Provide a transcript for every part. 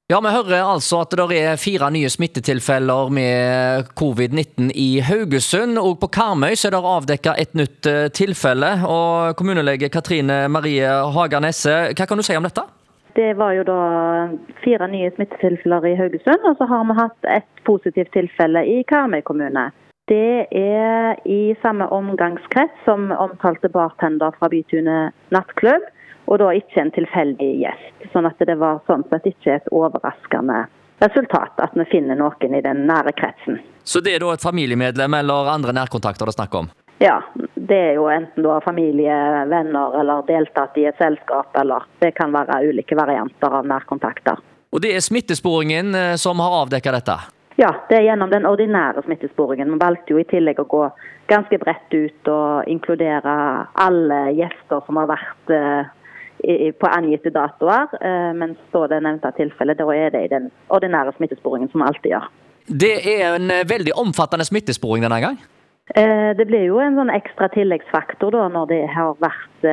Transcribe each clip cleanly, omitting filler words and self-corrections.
Ja, vi hører altså at det er 4 nye smittetilfeller med covid-19 i Haugesund, og på Karmøy så er det avdekket et nytt tilfelle. Og kommunelege Katrine Marie Haganesse, hva kan du si om dette? Det var jo da 4 nye smittetilfeller i Haugesund, og så har vi hatt et positivt tilfelle i Karmøy kommune. Det er i samme omgangskrets som omtalte bartender fra Bytunet nattklubb, og da ikke en tilfeldig gjest. Sånn at det var sånn sett ikke et overraskende resultat at vi finner noen i den nære kretsen. Så det er da et familiemedlem eller andre nærkontakter det snakker om? Ja, det er jo enten da familie, venner eller deltatt i et selskap, eller det kan være ulike varianter av nærkontakter. Og det er smittesporingen som har avdekket dette? Ja, det er gjennom den ordinære smittesporingen. Man valgte jo i tillegg å gå ganske bredt ut og inkludere alle gjester som har vært på angitte datoer, mens så det nevnte tilfellet, da er det i den ordinære smittesporingen som vi alltid gjør. Det er en veldig omfattende smittesporing denne gang? Det blir jo en sånn ekstra tilleggsfaktor da, når det har vært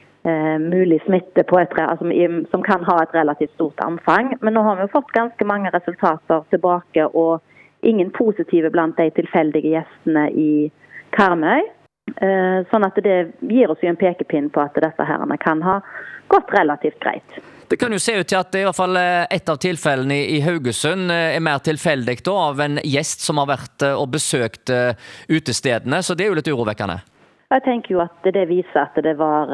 mulig smitte på som kan ha et relativt stort omfang. Men nå har vi jo fått ganske mange resultater tilbake, og ingen positive blant de tilfeldige gjestene i Karmøy. Sånn at det gir oss jo en pekepinn på at dette her kan ha gått relativt greit. Det kan jo se ut til at i hvert fall et av tilfellene i Haugesund er mer tilfeldig da, av en gjest som har vært og besøkt utestedene, så det er jo litt urovekkende. Jeg tenker jo at det viser at det var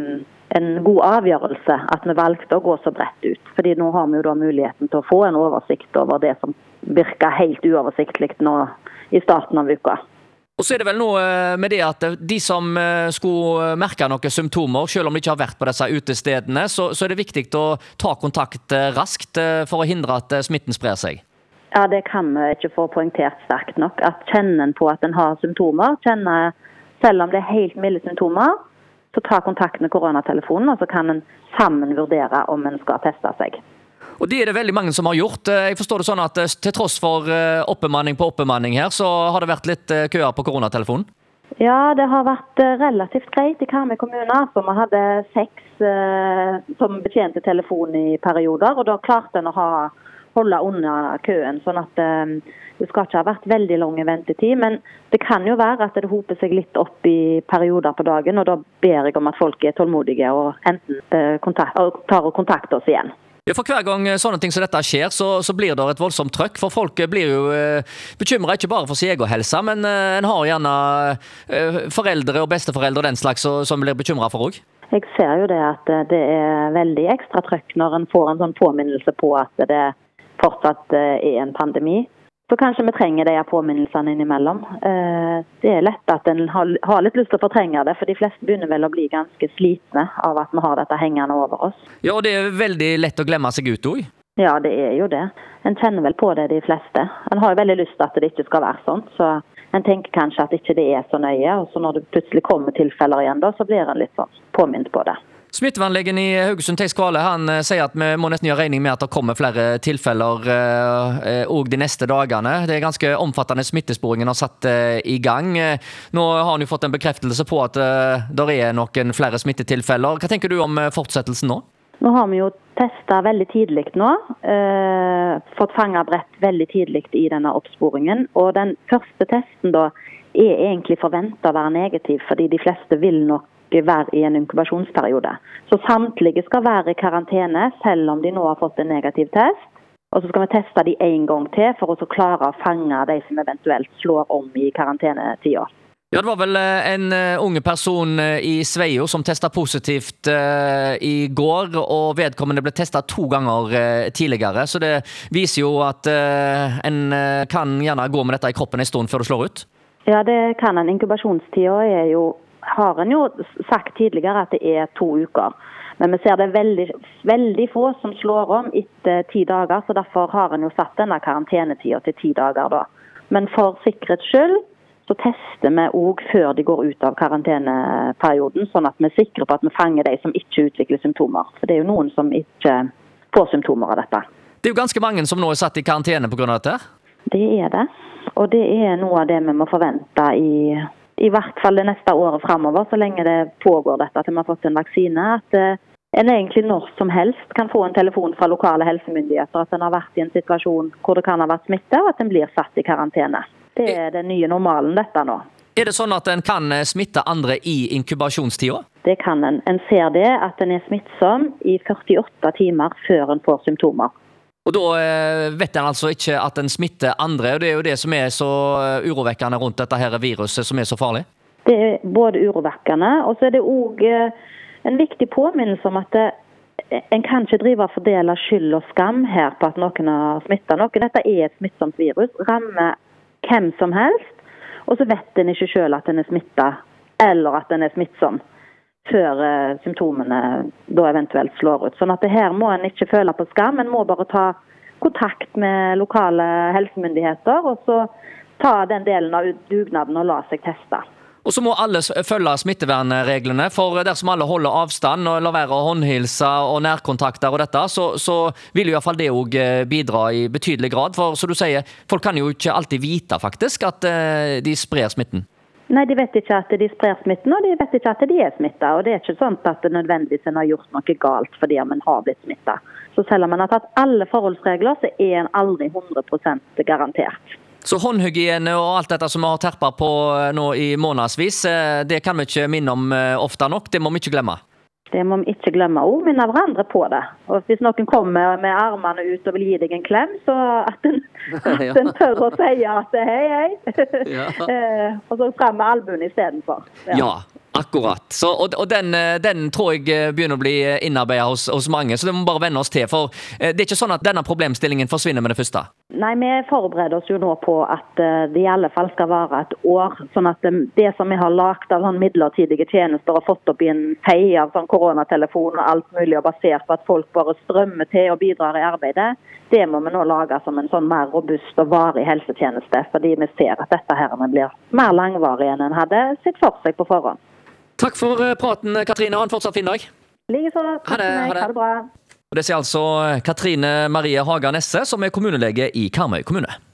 en god avgjørelse at vi valgte å gå så bredt ut. Fordi nå har vi jo da muligheten til å få en oversikt over det som virker helt uoversiktlig nå i starten av uka. Og så er det vel noe med det at de som skulle merke noen symptomer, selv om de ikke har vært på disse utestedene, så er det viktig å ta kontakt raskt for å hindre at smitten sprer seg. Ja, det kan vi ikke få poengtert sterkt nok. At kjenner en på at en har symptomer, selv om det er helt milde symptomer, så ta kontakt med koronatelefonen, og så kan en sammen vurdere om en skal teste seg. Og det er det veldig mange som har gjort. Jeg forstår det sånn at til tross for oppbemanning på oppbemanning her, så har det vært litt køer på koronatelefonen? Ja, det har vært relativt greit i Karmøy kommune. Så vi hadde 6 som betjente telefon i perioder, og da klarte en å holde unna køen, sånn at det skal ikke ha vært veldig lang ventetid. Men det kan jo være at det hoper seg litt opp i perioder på dagen, og da ber jeg om at folk er tålmodige og enten tar og kontakter oss igjen. Ja, for hver gang sånne ting som dette skjer, så blir det et voldsomt trøkk, for folk blir jo bekymret ikke bare for sin egen helse, men en har gjerne foreldre og besteforeldre og den slags som blir bekymret for også. Jeg ser jo det at det er veldig ekstra trøkk når en får en sånn påminnelse på at det fortsatt er en pandemi. Så kanskje vi trenger de påminnelsene innimellom. Det er lett at en har litt lyst til å fortrenge det, for de fleste begynner vel å bli ganske slitne av at vi har dette hengende over oss. Ja, og det er veldig lett å glemme seg ut også. Ja, det er jo det. En kjenner vel på det, de fleste. En har jo veldig lyst til at det ikke skal være sånn, så en tenker kanskje at ikke det er så nøye, og så når det plutselig kommer tilfeller igjen, da, så blir en litt sånn påminnet på det. Smittevernlegen i Haugesund, Theis Kvale, han sier at vi må nesten gjøre regning med at det kommer flere tilfeller også de neste dagene. Det er ganske omfattende smittesporingen har satt i gang. Nå har han jo fått en bekreftelse på at det er noen flere smittetilfeller. Hva tenker du om fortsettelsen nå? Nå har vi jo testet veldig tidlig nå, fått fanget brett veldig tidlig i denne oppsporingen, og den første testen da er egentlig forventet å være negativ, fordi de fleste vil nok være i en inkubasjonsperiode. Så samtlige skal være i karantene, selv om de nå har fått en negativ test. Og så skal vi teste de en gang til, for å klare å fange de som eventuelt slår om i karantenetida. Ja, det var vel en unge person i Sveio som testet positivt i går, og vedkommende ble testet 2 ganger tidligere. Så det viser jo at en kan gjerne gå med dette i kroppen en stund før det slår ut. Ja, det kan en. Inkubasjonstida har en jo sagt tidligere at det er 2 uker. Men vi ser det veldig få som slår om etter 10 dager, så derfor har en jo satt denne karantenetida til 10 dager da. Men for sikkerhets skyld så tester vi også før de går ut av karanteneperioden, sånn at vi er sikre på at vi fanger de som ikke utvikler symptomer. For det er jo noen som ikke får symptomer av dette. Det er jo ganske mange som nå er satt i karantene på grunn av dette? Det er det. Og det er noe av det vi må forvente i hvert fall det neste året fremover, så lenge det pågår dette, at vi har fått en vaksine, at en egentlig når som helst kan få en telefon fra lokale helsemyndigheter at en har vært i en situasjon hvor det kan ha vært smitte, og at en blir satt i karantene. Det er den nye normalen dette nå. Er det sånn at en kan smitte andre i inkubasjonstida? Det kan en. En ser det at en er smittsom i 48 timer før en får symptomer. Og da vet en altså ikke at en smitter andre, og det er jo det som er så urovekkende rundt dette her viruset som er så farlig? Det er både urovekkende, og så er det også en viktig påminnelse om at en kan ikke drive og fordele skyld og skam her på at noen har smittet noen. Dette er et smittsomt virus, rammer hvem som helst, og så vet en ikke selv at en er smittet, eller at en er smittsom, før symptomene da eventuelt slår ut. Sånn at det her må en ikke føle på skam, en må bare ta kontakt med lokale helsemyndigheter, og så ta den delen av dugnaden og la seg teste. Og så må alle følge smittevernreglene, for dersom alle holder avstand og lar være å håndhilse og nærkontakter og dette, så vil jo i hvert fall det også bidra i betydelig grad. For som du sier, folk kan jo ikke alltid vite faktisk at de sprer smitten. Nei, de vet ikke at de sprer smitten, og de vet ikke at de er smittet. Og det er ikke sånn at det nødvendigvis en har gjort noe galt fordi man har blitt smittet. Så selv om man har tatt alle forholdsregler, så er en aldri 100% garantert. Så håndhygiene og alt dette som vi har terpet på nå i månedsvis, det kan vi ikke minne om ofte nok, det må vi ikke glemme. Det må vi ikke glemme, og minne hverandre på det. Og hvis noen kommer med armene ut og vil gi deg en klem, så at den tør å si at hei. Ja. Og så frem med albuen i stedet for. Ja. Akkurat. Så, og den tror jeg begynner å bli innarbeidet hos mange, så det må bare vende oss til. For det er ikke sånn at denne problemstillingen forsvinner med det første? Nei, vi forbereder oss jo nå på at det i alle fall skal være et år. Sånn at det som vi har lagt av sånn midlertidige tjenester og fått opp i en fei av sånn koronatelefon og alt mulig, og basert på at folk bare strømmer til og bidrar i arbeidet, det må vi nå lage som en sånn mer robust og varig helsetjeneste, fordi vi ser at dette her blir mer langvarig enn en hadde sett for seg på forhånd. Takk for praten, Katrine. Ha en fortsatt fin dag. Likeså. Ha det bra. Og det sier altså Katrine Marie Haga Nesse, som er kommunelege i Karmøy kommune.